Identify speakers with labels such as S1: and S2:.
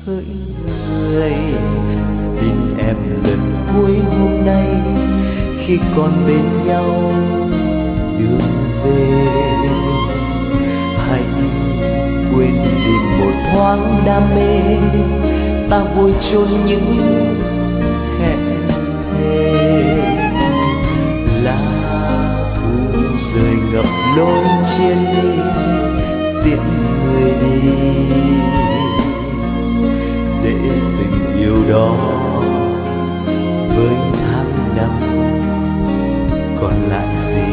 S1: hỡi người, tin em lần cuối hôm nay khi còn bên nhau đường về. Hãy quên đi một thoáng đam mê, ta vội chôn những hẹn thề. Lá thu rơi ngập lối chia ly, tiễn người đi để tình yêu đó với tháng năm còn lại gì.